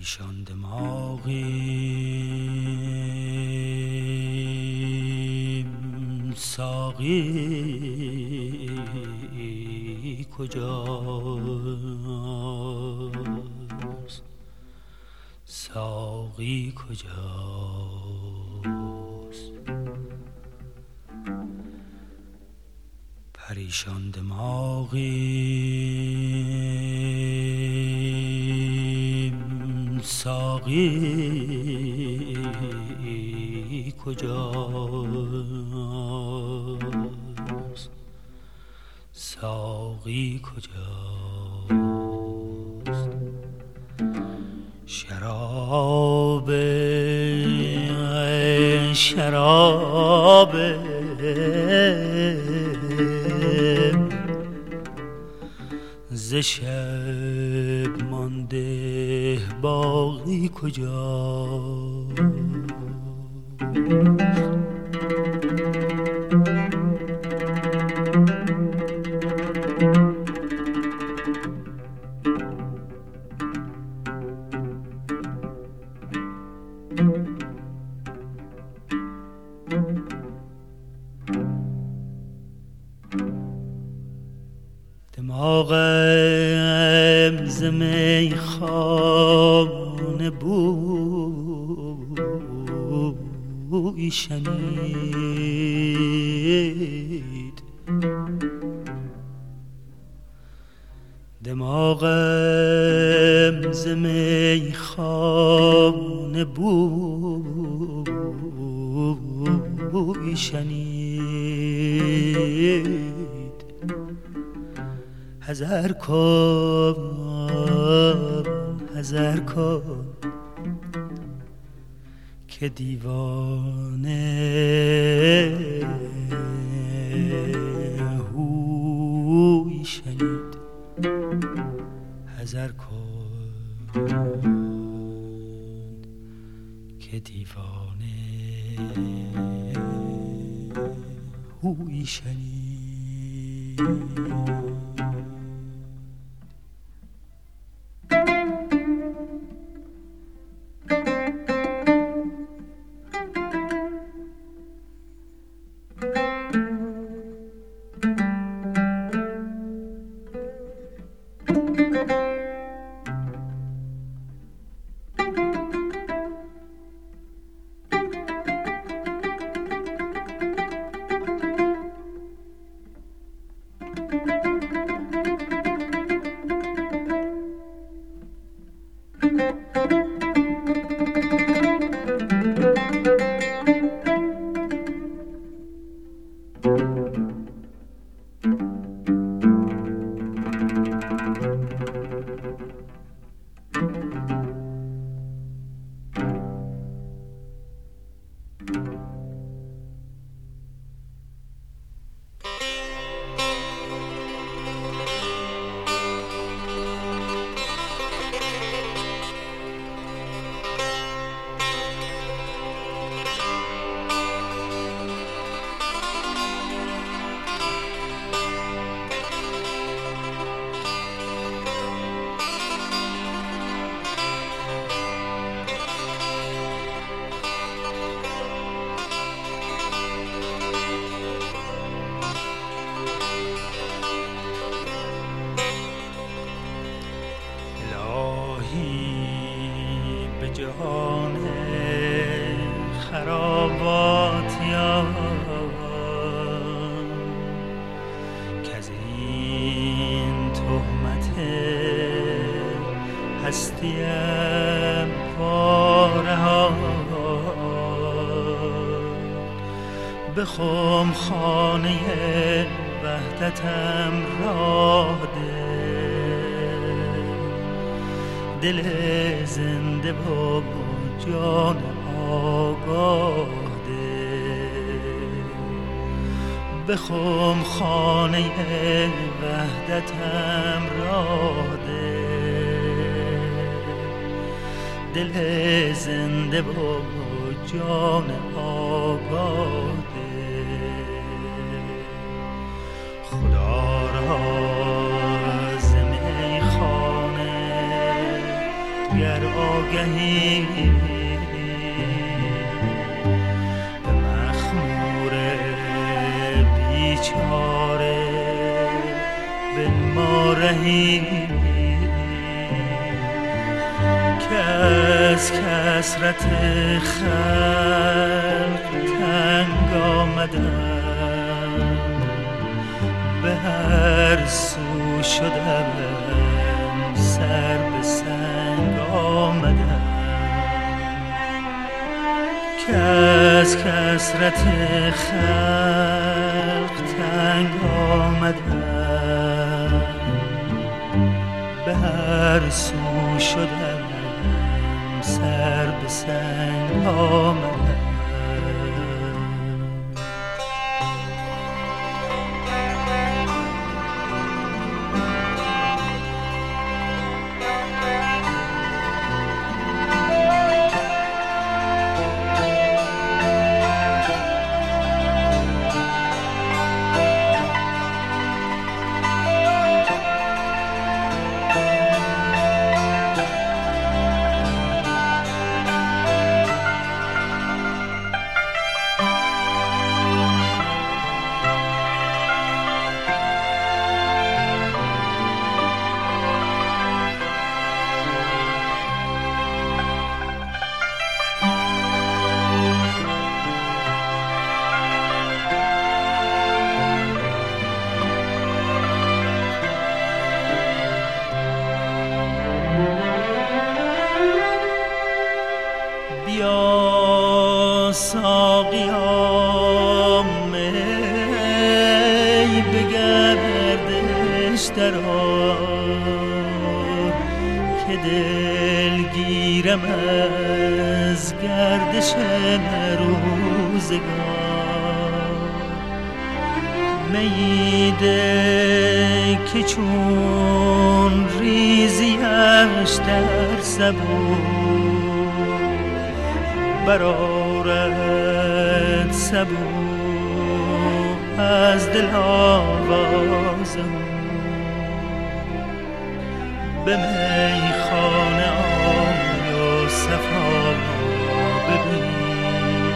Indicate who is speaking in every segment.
Speaker 1: پریشان دماغیم ساقی کجاست؟ ساقی کجاست؟ پریشان دماغیم ساقی کجاست؟ ساقی کجاست؟ شراب ز شب مانده باقی کجاست؟ دماغم ز میخانه بوی شنید، دماغم ز میخانه بوی شنید. حذر کن که دیوانه هوی شنید. حذر کن که دیوانه هوی شنید. جهان خراباتیان که از این تهمت هستیم وارهان به خمخانه وحدتم راه ده، دل زنده و جان آگاه ده، به خمخانه وحدتم راه ده، دل زنده و جان آگاه ده. خدا را گر آگهی به مخمور بیچاره به ما رهی که از کثرت خلق تنگ آمدم به هر سو شدم سر به سنگ آمدم که از کثرت خلق تنگ آمدم به هر سو شدم سر به سنگ آمدم بیا ساقیا می به گردش درآر که دلگیرم از گردش روزگار می ده که چون ریزیش در سبو برآرد سبو از دل آوازم به میخانه آی و صفا ببین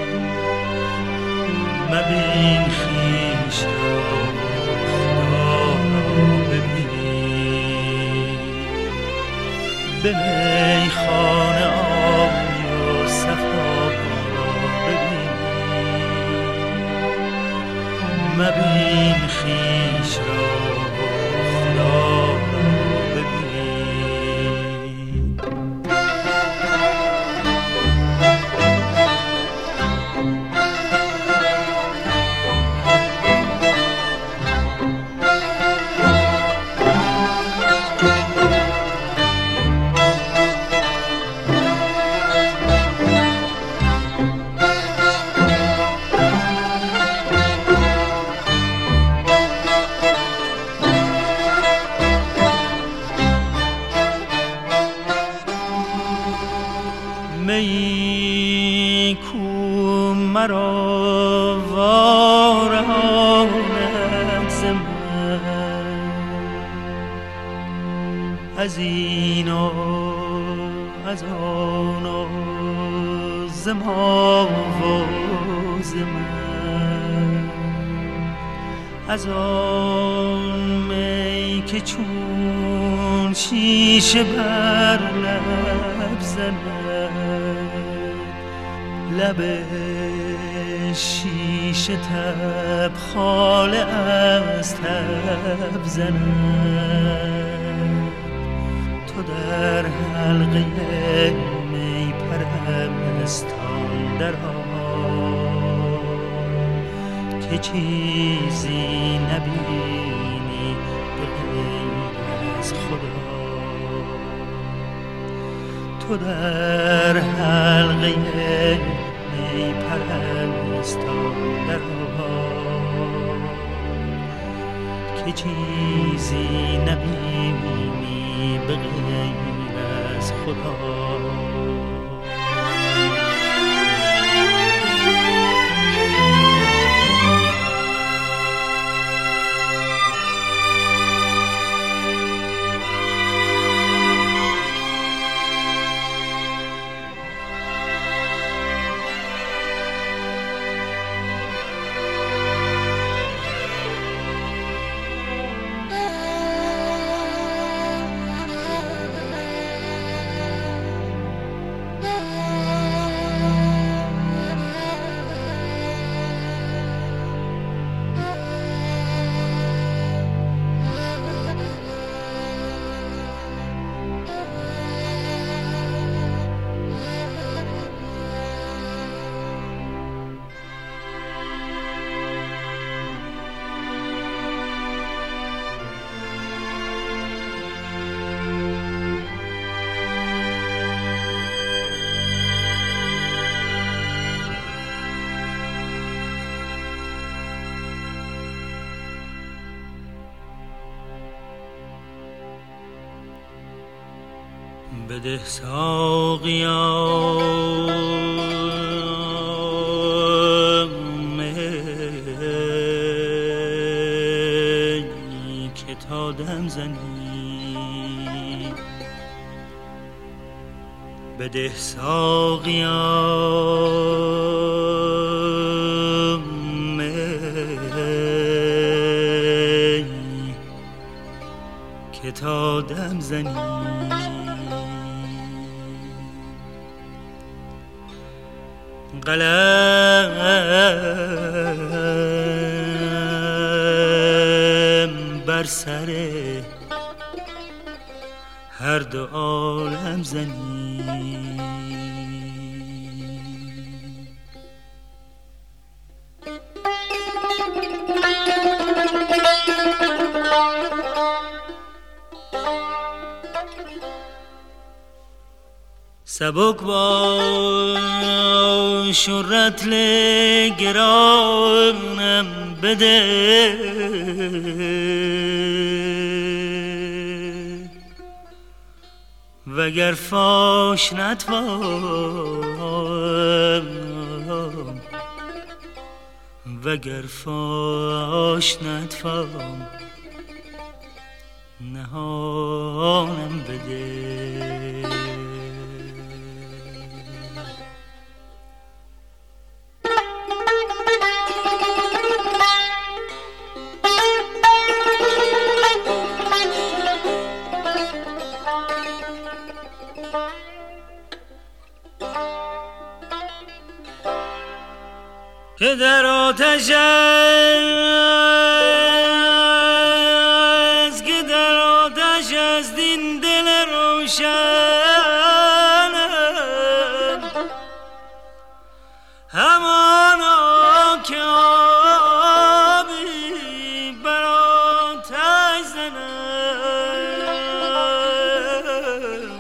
Speaker 1: مبین خویش را خدا را ببین به میخانه آی صفا را ببین مبین خویش را خدا را ببین می کو مرا وارهاند ز من از این و از آن و ز ما و ز من از آن می که چون شیشه بر لب زند لب شیشه تبخاله از تب زند تو در حلقه می پرستان درآ که چیزی نبینی به غیر از خدا تو در حلقه می پرستان درآ که چیزی نبینی به غیر از خدا بده ساقیا می که تا دم زنی، بده ساقیا می که تا دم زنی. قلم بر سر هر دو عالم زنی، سبک باش و رطل گرانم بده، وگر فاش نتوام، وگر فاش نتوام نهانم بده. که در آتش است، که در آتش است این دل روشنم، همانا که آبی بر آتش زنم.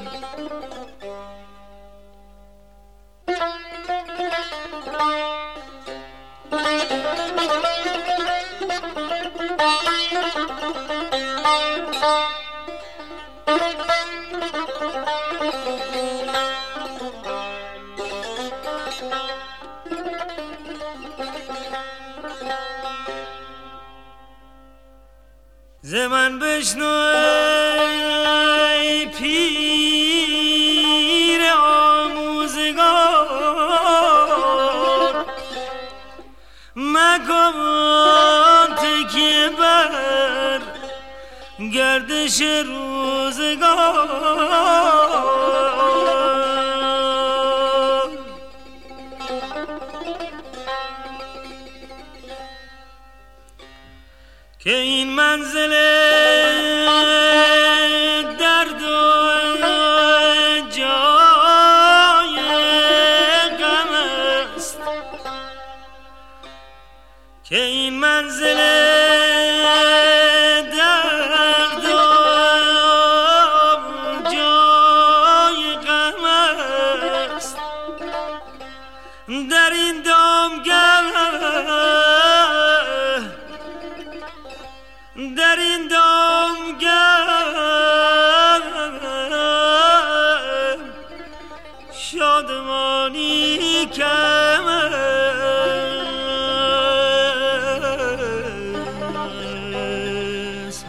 Speaker 1: ز من بشنو ای پیر آموزگار، مکن تکیه بر گردش روزگار، که این منزل درد و جای غم است، که این منزل درد و جای غم است. در این دامگاه، در این دامگاه شادمانی کم است.